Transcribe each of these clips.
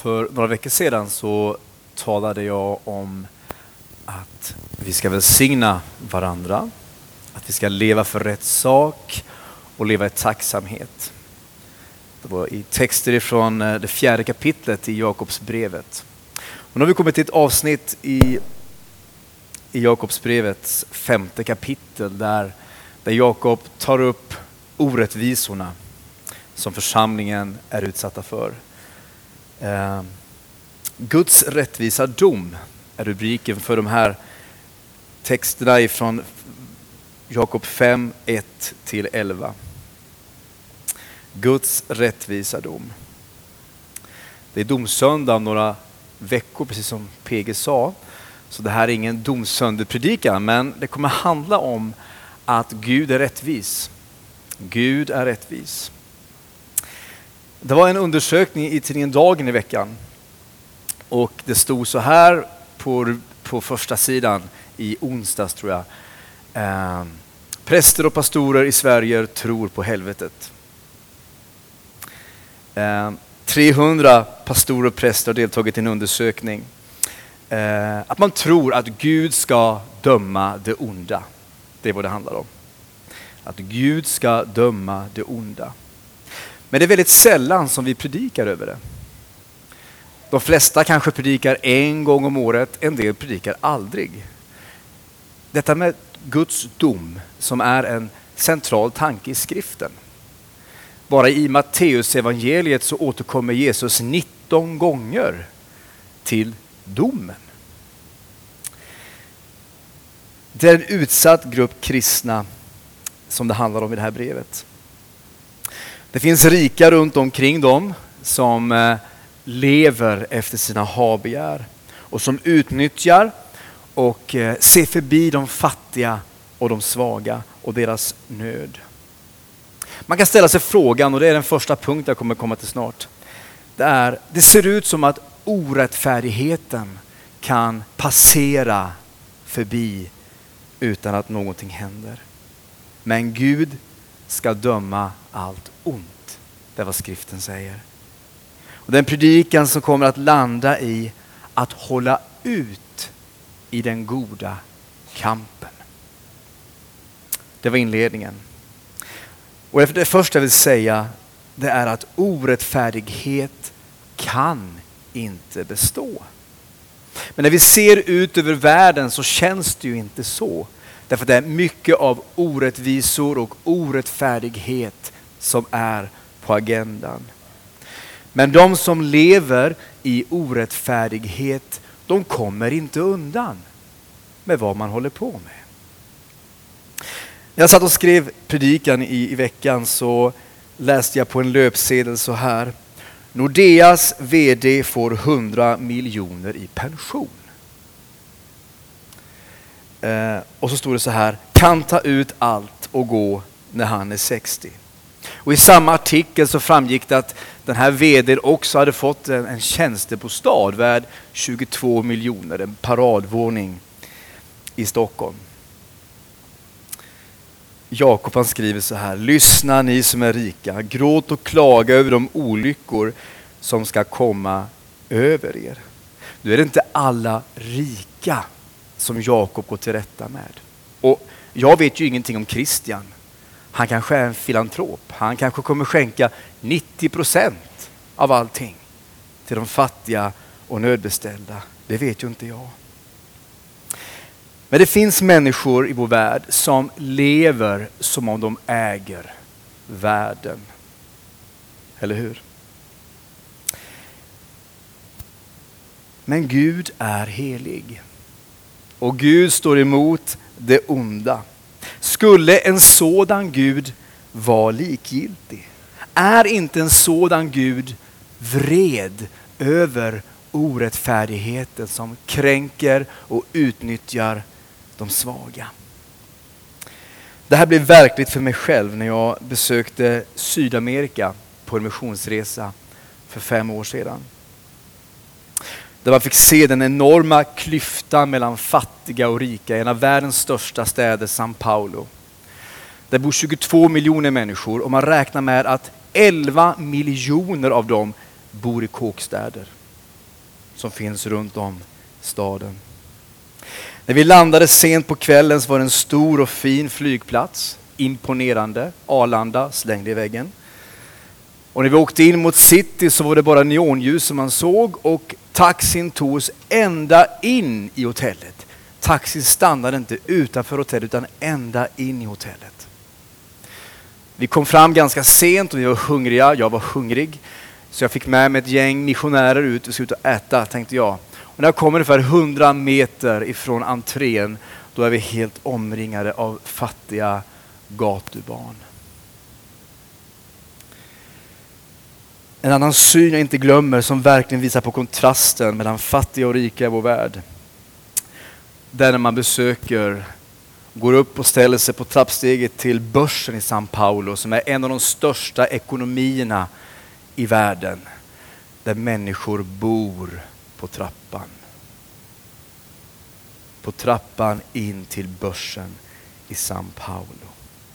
För några veckor sedan så talade jag om att vi ska välsigna varandra, att vi ska leva för rätt sak och leva i tacksamhet. Det var i texter ifrån det 4:e kapitlet i Jakobsbrevet. Och nu har vi kommit till ett avsnitt i Jakobsbrevets 5:e kapitel där Jakob tar upp orättvisorna som församlingen är utsatta för. Guds rättvisa dom är rubriken för de här texterna ifrån Jakob 5, 1-11. Guds rättvisa dom. Det är domsöndag om några veckor, precis som PG sa. Så det här är ingen domsönderpredikan, men det kommer handla om att Gud är rättvis. Gud är rättvis. Det var en undersökning i tidningen Dagen i veckan. Och det stod så här på första sidan i onsdags tror jag. Präster och pastorer i Sverige tror på helvetet. 300 pastorer och präster har deltagit i en undersökning. Att man tror att Gud ska döma det onda. Det är vad det handlar om. Att Gud ska döma det onda. Men det är väldigt sällan som vi predikar över det. De flesta kanske predikar en gång om året, en del predikar aldrig. Detta med Guds dom som är en central tanke i skriften. Bara i Matteus evangeliet så återkommer Jesus 19 gånger till domen. Det är en utsatt grupp kristna som det handlar om i det här brevet. Det finns rika runt omkring dem som lever efter sina habegär och som utnyttjar och ser förbi de fattiga och de svaga och deras nöd. Man kan ställa sig frågan, och det är den första punkten jag kommer komma till snart. Det ser ut som att orättfärdigheten kan passera förbi utan att någonting händer. Men Gud ska döma allt ont. Det är vad skriften säger. Och den predikan som kommer att landa i att hålla ut i den goda kampen. Det var inledningen. Och det första jag vill säga, det är att orättfärdighet kan inte bestå. Men när vi ser ut över världen så känns det ju inte så. Därför att det är mycket av orättvisor och orättfärdighet som är på agendan. Men de som lever i orättfärdighet, de kommer inte undan med vad man håller på med. När jag satt och skrev predikan i veckan så läste jag på en löpsedel så här. Nordeas vd får 100 miljoner i pension. Och så står det så här. Kan ta ut allt och gå när han är 60. Och i samma artikel så framgick det att den här vdn också hade fått en tjänstebostad värd 22 miljoner. En paradvåning i Stockholm. Jakob han skriver så här. Lyssna ni som är rika. Gråt och klaga över de olyckor som ska komma över er. Nu är det inte alla rika som Jakob går till rätta med. Och jag vet ju ingenting om Christian. Han kanske är en filantrop. Han kanske kommer skänka 90% av allting till de fattiga och nödbeställda. Det vet ju inte jag. Men det finns människor i vår värld som lever som om de äger världen. Eller hur? Men Gud är helig. Och Gud står emot det onda. Skulle en sådan Gud vara likgiltig? Är inte en sådan Gud vred över orättfärdigheten som kränker och utnyttjar de svaga? Det här blev verkligt för mig själv när jag besökte Sydamerika på en missionsresa för 5 år sedan. Där man fick se den enorma klyftan mellan fattiga och rika i en av världens största städer, São Paulo. Där bor 22 miljoner människor och man räknar med att 11 miljoner av dem bor i kåkstäder. som finns runt om staden. När vi landade sent på kvällen så var det en stor och fin flygplats. Imponerande. Arlanda slängde i väggen. Och när vi åkte in mot city så var det bara neonljus som man såg och taxin tog oss ända in i hotellet. Taxin stannade inte utanför hotellet utan ända in i hotellet. Vi kom fram ganska sent och vi var hungriga. Jag var hungrig. Så jag fick med mig ett gäng missionärer ut och skulle ut och äta, tänkte jag. Och när jag kommer ungefär 100 meter ifrån entrén, då är vi helt omringade av fattiga gatubarn. En annan syn jag inte glömmer som verkligen visar på kontrasten mellan fattiga och rika i vår värld. Där när man går upp och ställer sig på trappsteget till börsen i São Paulo som är en av de största ekonomierna i världen. Där människor bor på trappan. På trappan in till börsen i São Paulo.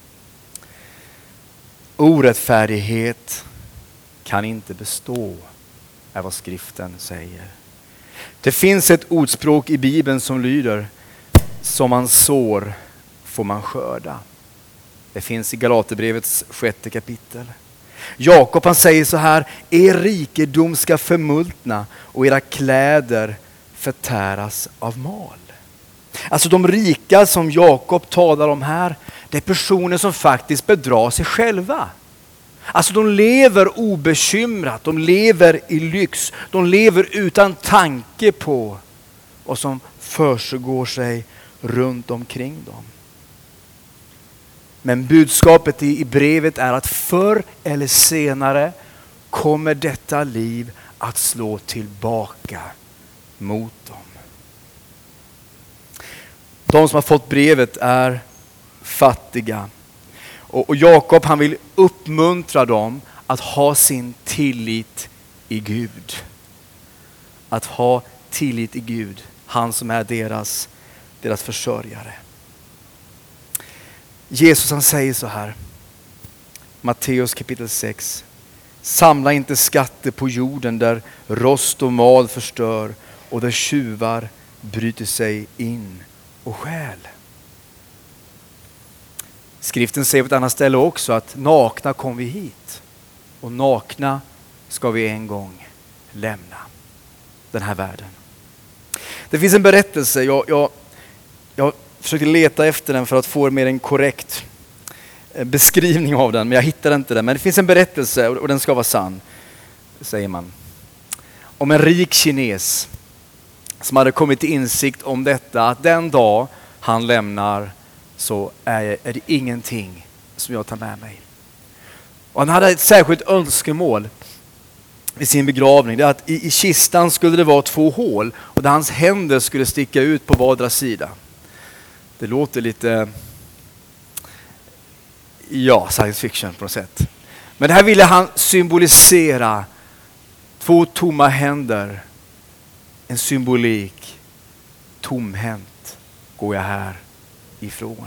Orättfärdighet kan inte bestå, är vad skriften säger. Det finns ett ordspråk i Bibeln som lyder: som man sår får man skörda. Det finns i Galaterbrevets 6:e kapitel. Jakob han säger så här: er rikedom ska förmultna och era kläder förtäras av mal. Alltså de rika som Jakob talar om här, det är personer som faktiskt bedrar sig själva. Alltså de lever obekymrat, de lever i lyx, de lever utan tanke på vad som försiggår sig runt omkring dem. Men budskapet i brevet är att förr eller senare kommer detta liv att slå tillbaka mot dem. De som har fått brevet är fattiga. Och Jakob han vill uppmuntra dem att ha sin tillit i Gud. Att ha tillit i Gud, han som är deras försörjare. Jesus han säger så här, Matteus kapitel 6. Samla inte skatter på jorden där rost och mal förstör och där tjuvar bryter sig in och stjäl. Skriften säger på ett annat ställe också att nakna kom vi hit och nakna ska vi en gång lämna den här världen. Det finns en berättelse, jag försökte leta efter den för att få mer en korrekt beskrivning av den, men jag hittade inte den. Men det finns en berättelse och den ska vara sann, säger man. Om en rik kines som hade kommit till insikt om detta, att den dag han lämnar så är det ingenting som jag tar med mig. Och han hade ett särskilt önskemål i sin begravning. Det är att i kistan skulle det vara 2 hål och där hans händer skulle sticka ut på vardera sida. Det låter lite science fiction på något sätt. Men det här ville han symbolisera 2 tomma händer. En symbolik. Tomhänt går jag här ifrån.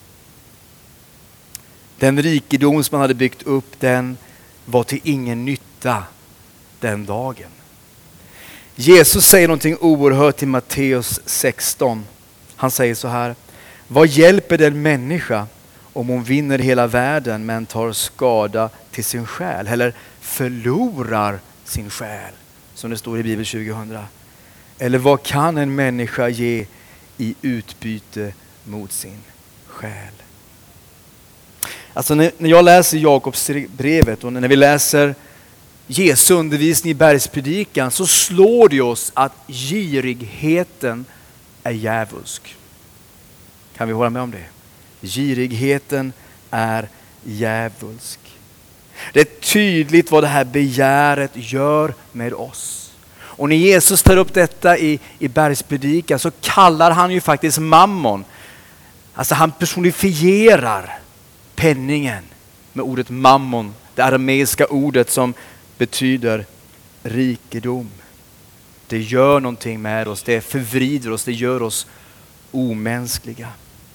Den rikedom som man hade byggt upp, den var till ingen nytta den dagen. Jesus säger någonting oerhört i Matteus 16. Han säger så här: vad hjälper den människa om hon vinner hela världen men tar skada till sin själ eller förlorar sin själ, som det står i Bibel 2000? Eller vad kan en människa ge i utbyte mot sin själ? Alltså när jag läser Jakobs brevet och när vi läser Jesu undervisning i bergspredikan, så slår det oss att girigheten är djävulsk. Kan vi hålla med om det? Girigheten är djävulsk. Det är tydligt vad det här begäret gör med oss. Och när Jesus tar upp detta i bergspredikan så kallar han ju faktiskt mammon. Alltså han personifierar penningen med ordet mammon. Det arameiska ordet som betyder rikedom. Det gör någonting med oss. Det förvrider oss. Det gör oss omänskliga.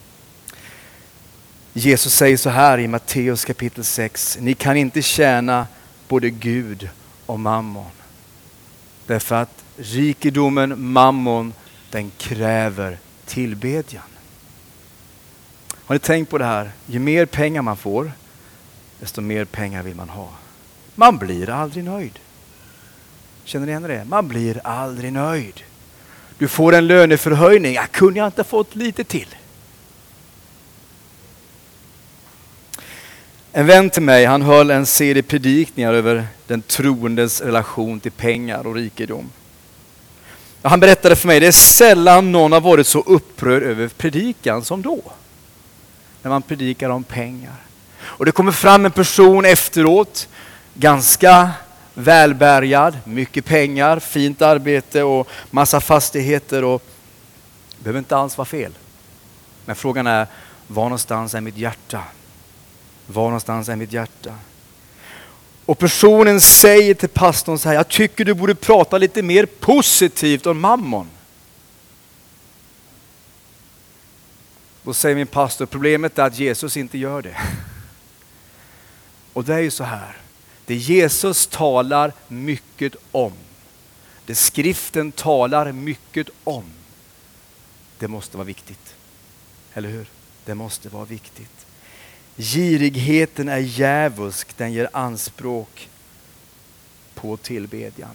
Jesus säger så här i Matteus kapitel 6. Ni kan inte tjäna både Gud och mammon. Därför att rikedomen, mammon, den kräver tillbedjan. Har ni tänkt på det här? Ju mer pengar man får, desto mer pengar vill man ha. Man blir aldrig nöjd. Känner ni igen det? Man blir aldrig nöjd. Du får en löneförhöjning. Kunde jag inte fått lite till? En vän till mig, han höll en serie predikningar över den troendes relation till pengar och rikedom. Han berättade för mig, det är sällan någon har varit så upprörd över predikan som då. När man predikar om pengar. Och det kommer fram en person efteråt, ganska välbärgad, mycket pengar, fint arbete och massa fastigheter. Och det behöver inte alls vara fel. Men frågan är, var någonstans är mitt hjärta? Var någonstans är mitt hjärta? Och personen säger till pastorn så här, jag tycker du borde prata lite mer positivt om mammon. Då säger min pastor, problemet är att Jesus inte gör det. Och det är ju så här, det Jesus talar mycket om, det skriften talar mycket om, det måste vara viktigt. Eller hur? Det måste vara viktigt. Girigheten är djävulsk, den ger anspråk på tillbedjan.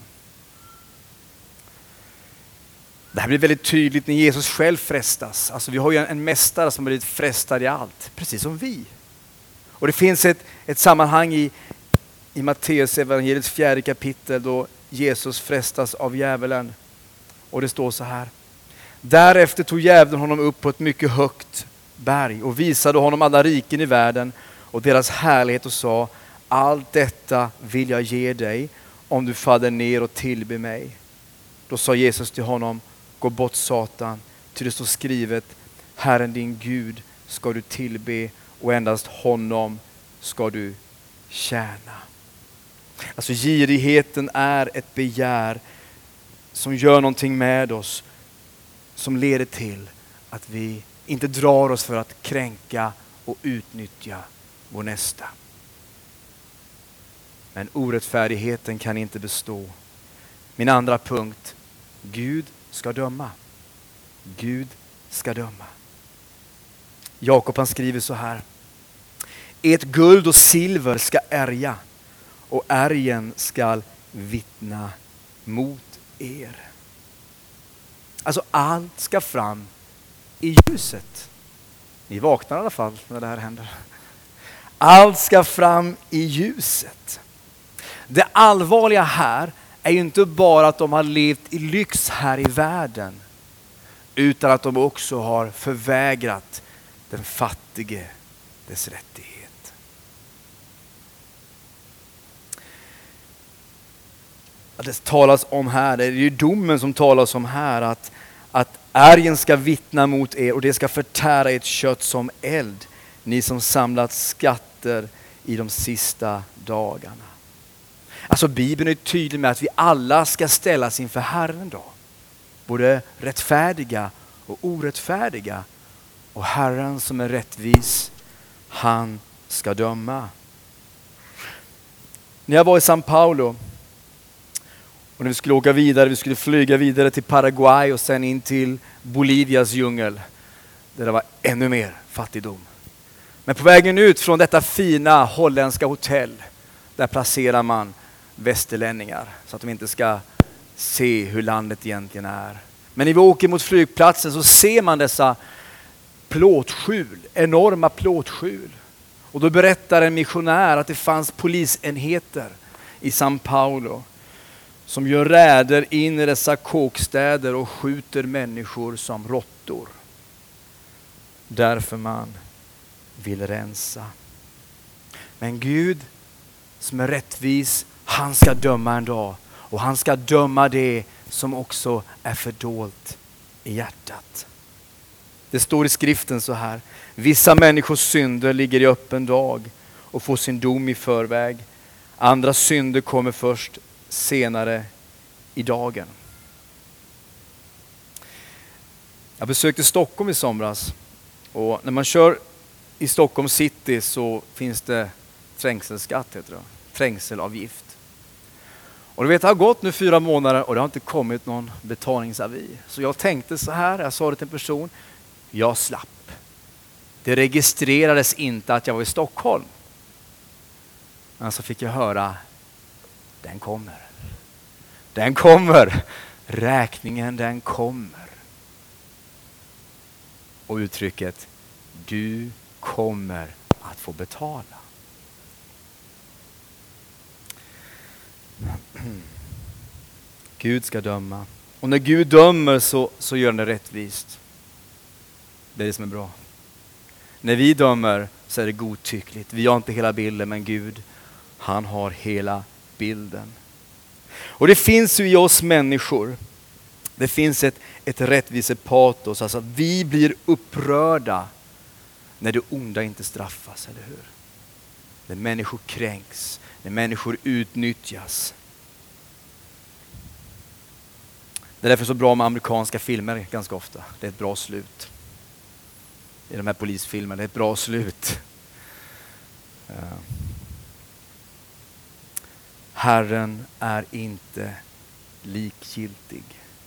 Det här blir väldigt tydligt när Jesus själv frestas. Alltså vi har ju en mästare som blivit frestad i allt, precis som vi. Och det finns ett sammanhang i Matteus evangeliets 4 kapitel då Jesus frestas av djävulen. Och det står så här. Därefter tog djävulen honom upp på ett mycket högt berg och visade honom alla riken i världen och deras härlighet och sa, allt detta vill jag ge dig om du faller ner och tillber mig. Då sa Jesus till honom, gå bort Satan, till det står skrivet, Herren din Gud ska du tillbe och endast honom ska du tjäna. Alltså girigheten är ett begär som gör någonting med oss, som leder till att vi inte drar oss för att kränka och utnyttja vår nästa. Men orättfärdigheten kan inte bestå. Min andra punkt, Gud ska döma. Gud ska döma. Jakob han skriver så här. Ert guld och silver ska ärja och ärgen ska vittna mot er. Alltså allt ska fram i ljuset. Ni vaknar i alla fall när det här händer. Allt ska fram i ljuset. Det allvarliga här är ju inte bara att de har levt i lyx här i världen, utan att de också har förvägrat den fattige dess rättighet. Det talas om här, det är ju domen som talas om här, att ärgen ska vittna mot er och det ska förtära ert kött som eld, ni som samlat skatter i de sista dagarna. Alltså Bibeln är tydlig med att vi alla ska ställas inför Herren då. Både rättfärdiga och orättfärdiga. Och Herren som är rättvis, han ska döma. När jag var i São Paulo och när vi skulle åka vidare, vi skulle flyga vidare till Paraguay och sen in till Bolivias djungel. Där det var ännu mer fattigdom. Men på vägen ut från detta fina holländska hotell, där placerar man västerlänningar så att de inte ska se hur landet egentligen är. Men när vi åker mot flygplatsen så ser man dessa plåtskjul, enorma plåtskjul. Och då berättar en missionär att det fanns polisenheter i São Paulo som gör räder in i dessa kåkstäder och skjuter människor som råttor. Därför man vill rensa. Men Gud som är rättvis, han ska döma en dag. Och han ska döma det som också är fördolt i hjärtat. Det står i skriften så här. Vissa människors synder ligger i öppen dag och får sin dom i förväg. Andra synder kommer först senare i dagen. Jag besökte Stockholm i somras. Och när man kör i Stockholm city så finns det trängselskatt, heter det. Trängselavgift. Och du vet, det har gått nu 4 månader och det har inte kommit någon betalningsavi. Så jag tänkte så här, jag sa det till en person, jag slapp. Det registrerades inte att jag var i Stockholm. Men så fick jag höra, den kommer. Den kommer. Räkningen, den kommer. Och uttrycket, du kommer att få betala. Gud ska döma. Och när Gud dömer så gör han det rättvist. Det är det som är bra. När vi dömer så är det godtyckligt. Vi har inte hela bilden, men Gud, han har hela bilden. Och det finns ju i oss människor, det finns ett rättvisepatos. Alltså vi blir upprörda när det onda inte straffas, eller hur? När människor kränks, när människor utnyttjas. Det är därför så bra med amerikanska filmer ganska ofta. Det är ett bra slut. I de här polisfilmerna, det är ett bra slut. Herren är inte likgiltig.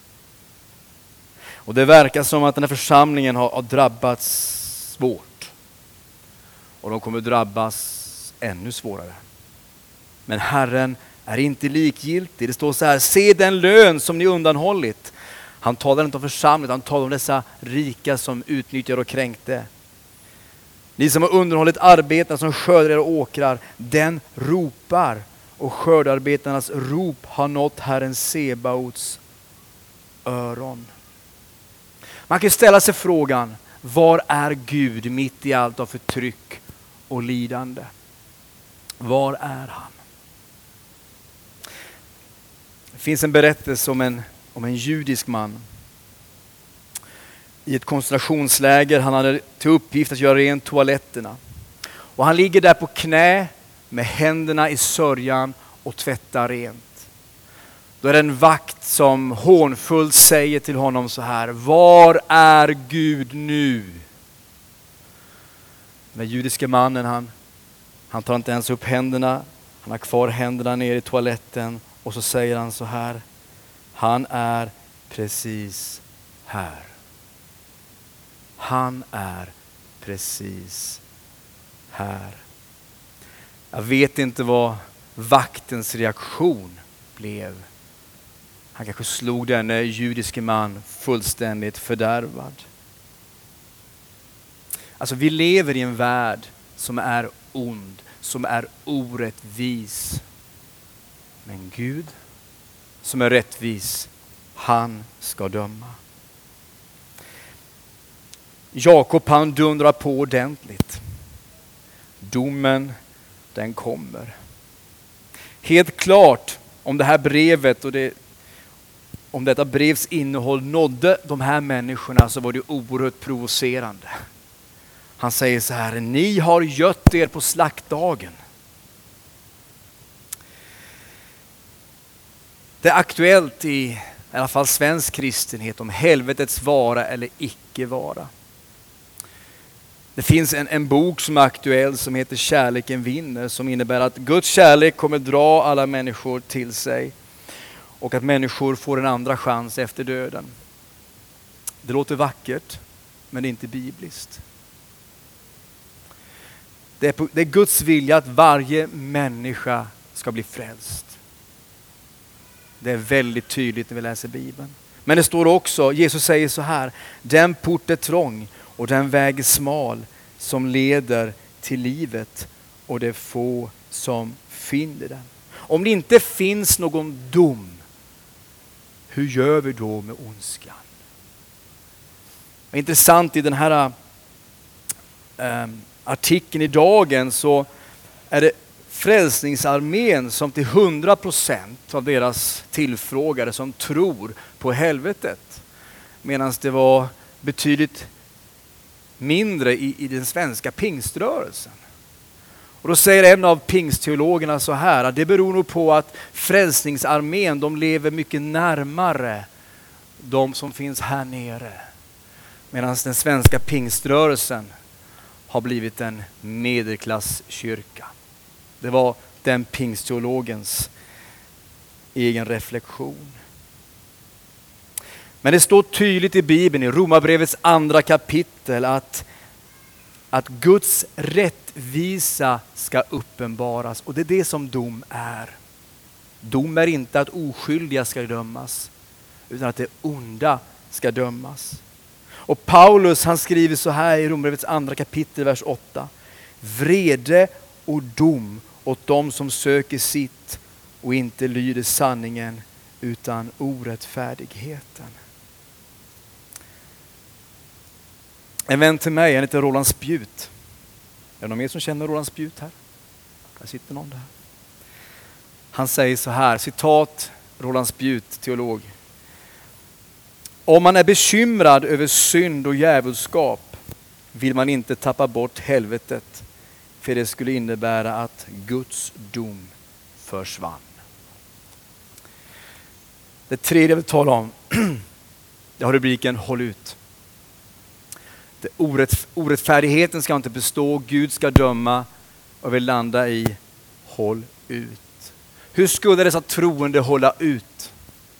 Och det verkar som att den här församlingen har drabbats svårt. Och de kommer drabbas ännu svårare. Men Herren är inte likgiltig. Det står så här, se den lön som ni undanhållit. Han talar inte om församlingen, han talar om dessa rika som utnyttjar och kränkte. Ni som har underhållit arbetarna som skördar era åkrar, den ropar. Och skördarbetarnas rop har nått Herren Sebaots öron. Man kan ställa sig frågan, var är Gud mitt i allt av förtryck och lidande? Var är han? Det finns en berättelse om en judisk man i ett koncentrationsläger. Han hade till uppgift att göra rent toaletterna. Och han ligger där på knä med händerna i sörjan och tvättar rent. Då är det en vakt som hånfullt säger till honom så här, var är Gud nu? Den judiska mannen, han tar inte ens upp händerna. Han har kvar händerna ner i toaletten. Och så säger han så här, han är precis här. Han är precis här. Jag vet inte vad vaktens reaktion blev. Han kanske slog denne judiske man fullständigt fördärvad. Alltså vi lever i en värld som är ond, som är orättvis. Men Gud som är rättvis, han ska döma. Jakob han dundrar på ordentligt. Domen, den kommer. Helt klart om det här brevet och om detta brevs innehåll nådde de här människorna, så var det oerhört provocerande. Han säger så här, ni har gött er på slaktdagen. Det är aktuellt i alla fall svensk kristenhet om helvetets vara eller icke vara. Det finns en bok som är aktuell som heter Kärleken vinner, som innebär att Guds kärlek kommer dra alla människor till sig och att människor får en andra chans efter döden. Det låter vackert, men det är inte bibliskt. Det är Guds vilja att varje människa ska bli frälst. Det är väldigt tydligt när vi läser Bibeln. Men det står också, Jesus säger så här, den port är trång och den väg är smal som leder till livet och det är få som finner den. Om det inte finns någon dom, hur gör vi då med ondskan? Intressant i den här artikeln i Dagen så är det Frälsningsarmén som till 100% av deras tillfrågade som tror på helvetet. Medan det var betydligt mindre i den svenska pingströrelsen. Och då säger en av pingstteologerna så här, att det beror nog på att Frälsningsarmén, de lever mycket närmare de som finns här nere. Medan den svenska pingströrelsen har blivit en medelklasskyrka. Det var den pingstteologens egen reflektion. Men det står tydligt i Bibeln, i Romarbrevets 2 kapitel, att Guds rättvisa ska uppenbaras. Och det är det som dom är. Dom är inte att oskyldiga ska dömas, utan att det onda ska dömas. Och Paulus, han skriver så här i Romarbrevets 2 kapitel, vers 8. Vrede och dom åt dem som söker sitt och inte lyder sanningen utan orättfärdigheten. En vän till mig, han heter Roland Spjut. Är det någon mer som känner Roland Spjut här? Här sitter någon där. Han säger så här, citat Roland Spjut, teolog. Om man är bekymrad över synd och djävulskap vill man inte tappa bort helvetet, för det skulle innebära att Guds dom försvann. Det tredje jag vill tala om, det har rubriken Håll ut. Orättfärdigheten ska inte bestå, Gud ska döma, och vill landa i håll ut. Hur skulle dessa troende hålla ut?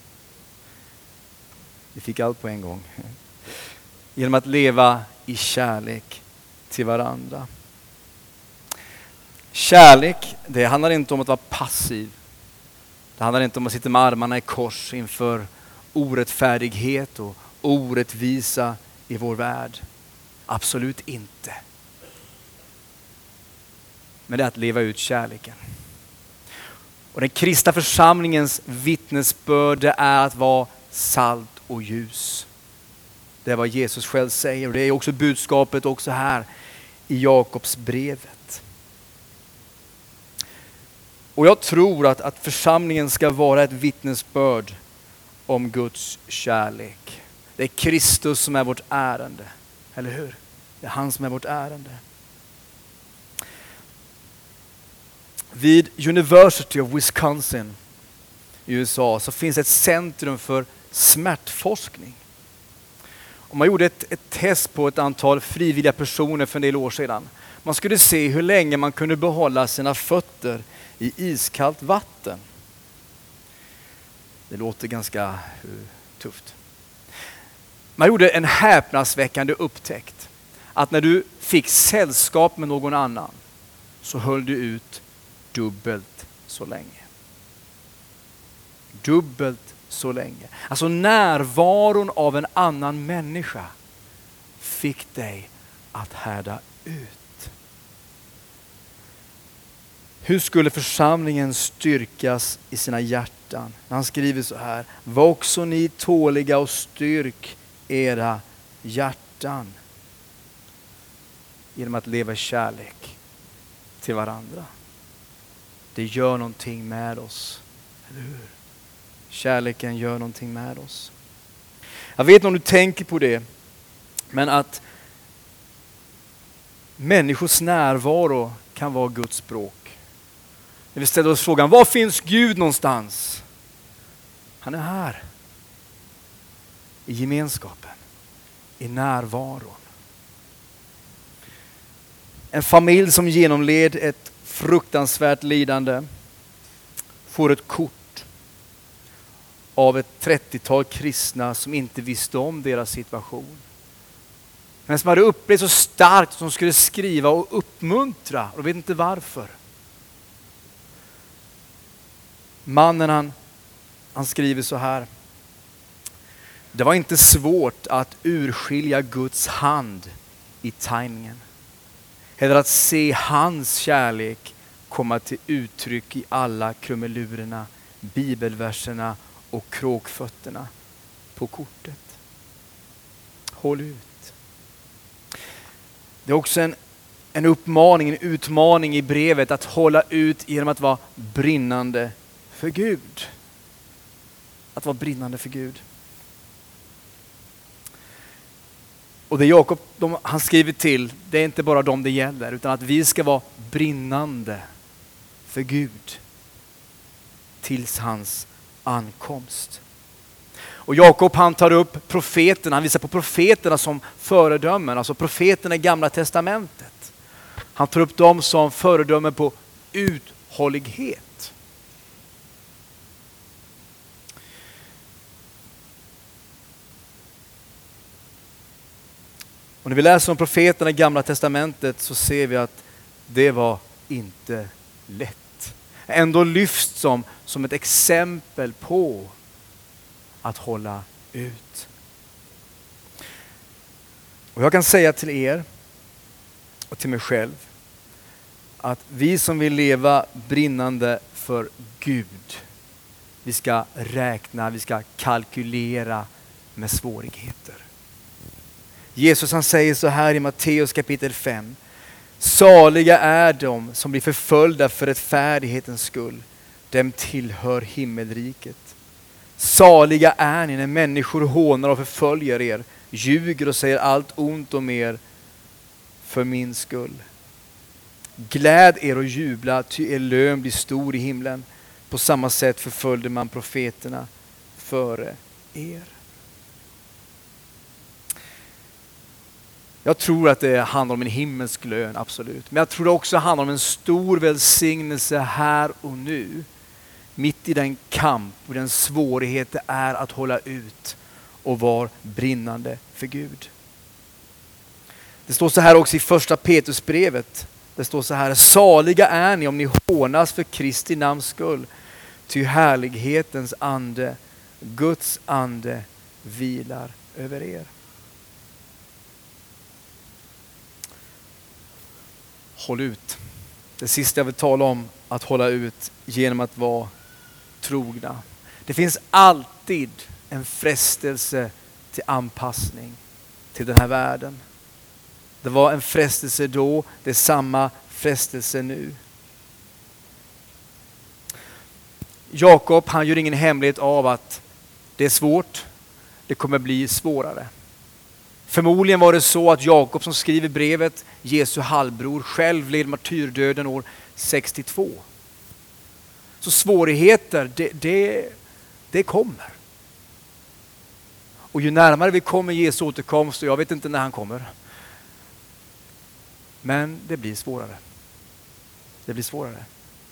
Vi fick allt på en gång. Genom att leva i kärlek till varandra. Kärlek, det handlar inte om att vara passiv. Det handlar inte om att sitta med armarna i kors inför orättfärdighet och orättvisa i vår värld. Absolut inte. Men det är att leva ut kärleken. Och den kristna församlingens vittnesbörd är att vara salt och ljus. Det är vad Jesus själv säger, och det är också budskapet också här i Jakobs brevet. Och jag tror att församlingen ska vara ett vittnesbörd om Guds kärlek. Det är Kristus som är vårt ärende, eller hur? Det är han som är vårt ärende. Vid University of Wisconsin i USA så finns ett centrum för smärtforskning. Och man gjorde ett test på ett antal frivilliga personer för en del år sedan. Man skulle se hur länge man kunde behålla sina fötter i iskallt vatten. Det låter ganska tufft. Man gjorde en häpnadsväckande upptäckt. Att när du fick sällskap med någon annan så höll du ut dubbelt så länge. Dubbelt så länge. Alltså närvaron av en annan människa fick dig att härda ut. Hur skulle församlingen styrkas i sina hjärtan? Han skriver så här: var också ni tåliga och styrk era hjärtan genom att leva i kärlek till varandra. Det gör någonting med oss, eller hur? Kärleken gör någonting med oss. Jag vet inte om du tänker på det, men att människors närvaro kan vara Guds språk. När vi ställer oss frågan, var finns Gud någonstans? Han är här. I gemenskapen. I närvaron. En familj som genomled ett fruktansvärt lidande får ett kort av ett 30-tal kristna som inte visste om deras situation. Men som hade upplevt så starkt som skulle skriva och uppmuntra, och vet inte varför. Mannen han skriver så här: det var inte svårt att urskilja Guds hand i tajmingen. Eller att se hans kärlek komma till uttryck i alla krumelurerna, bibelverserna och kråkfötterna på kortet. Håll ut. Det är också en uppmaning, en utmaning i brevet att hålla ut genom att vara brinnande för Gud. Att vara brinnande för Gud. Och det Jakob han skriver till, det är inte bara dem det gäller, utan att vi ska vara brinnande för Gud tills hans ankomst. Och Jakob han tar upp profeterna, han visar på profeterna som föredömen, alltså profeterna i Gamla testamentet. Han tar upp dem som föredömen på uthållighet. Och när vi läser om profeterna i Gamla testamentet så ser vi att det var inte lätt. Ändå lyfts som ett exempel på att hålla ut. Och jag kan säga till er och till mig själv att vi som vill leva brinnande för Gud, vi ska räkna, vi ska kalkylera med svårigheter. Jesus han säger så här i Matteus kapitel 5. Saliga är de som blir förföljda för rättfärdighetens skull. Dem tillhör himmelriket. Saliga är ni när människor hånar och förföljer er, ljuger och säger allt ont om er för min skull. Gläd er och jubla, ty er lön blir stor i himlen. På samma sätt förföljde man profeterna före er. Jag tror att det handlar om en himmelsk lön, absolut. Men jag tror det också handlar om en stor välsignelse här och nu. Mitt i den kamp och den svårighet det är att hålla ut och vara brinnande för Gud. Det står så här också i första Petrusbrevet. Det står så här: saliga är ni om ni hånas för Kristi namns skull. Ty härlighetens ande, Guds ande, vilar över er. Håll ut. Det sista jag vill tala om, att hålla ut genom att vara trogna. Det finns alltid en frestelse till anpassning till den här världen. Det var en frestelse då, det är samma frestelse nu. Jakob, han gör ingen hemlighet av att det är svårt, det kommer bli svårare. Förmodligen var det så att Jakob som skriver brevet, Jesu halvbror, själv led martyrdöden år 62. Så svårigheter, det kommer. Och ju närmare vi kommer Jesu återkomst, och jag vet inte när han kommer. Men det blir svårare. Det blir svårare.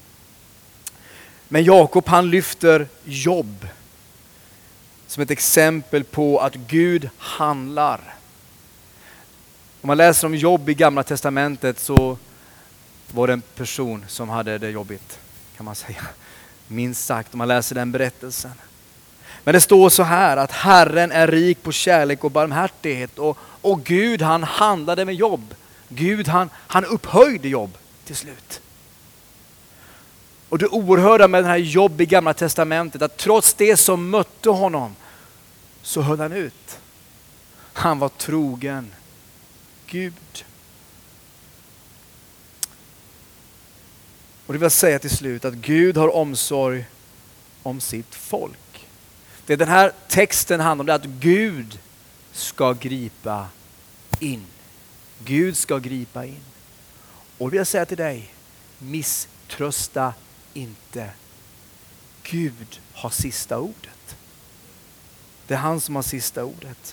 Men Jakob han lyfter Jobb som ett exempel på att Gud handlar. Om man läser om Jobb i Gamla testamentet så var det en person som hade det jobbigt, kan man säga. Minst sagt, om man läser den berättelsen. Men det står så här att Herren är rik på kärlek och barmhärtighet. Och Gud han handlade med Jobb. Gud han upphöjde Jobb till slut. Och det oerhörda med den här Jobb i Gamla testamentet, att trots det som mötte honom så höll han ut. Han var trogen Gud. Och det vill säga till slut att Gud har omsorg om sitt folk. Det den här texten handlar om, det är att Gud ska gripa in. Gud ska gripa in. Och det vill jag säga till dig, misströsta inte. Gud har sista ordet. Det är han som har sista ordet.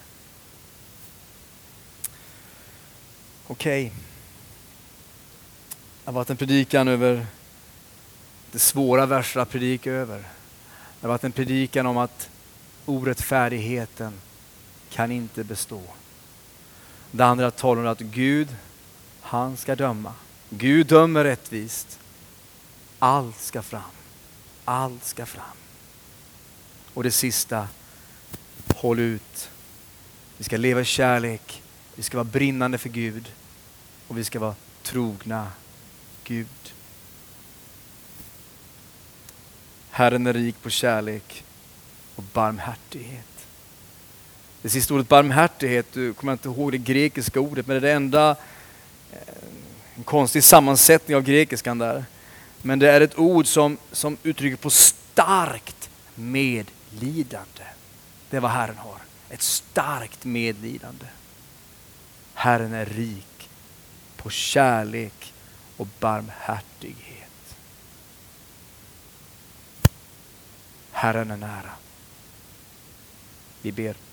Okej. Det har varit en predikan över det svåra verser att predika över. Det har varit en predikan om att orättfärdigheten kan inte bestå. Det andra talar om att Gud, han ska döma. Gud dömer rättvist. Allt ska fram. Allt ska fram. Och det sista, håll ut. Vi ska leva i kärlek. Vi ska vara brinnande för Gud. Och vi ska vara trogna Gud. Herren är rik på kärlek och barmhärtighet. Det sista ordet barmhärtighet, du kommer inte ihåg det grekiska ordet, men det är det enda, en konstig sammansättning av grekiskan där. Men det är ett ord som uttrycker på starkt medlidande. Det är vad Herren har. Ett starkt medlidande. Herren är rik på kärlek och barmhärtighet. Herren är nära. Vi ber.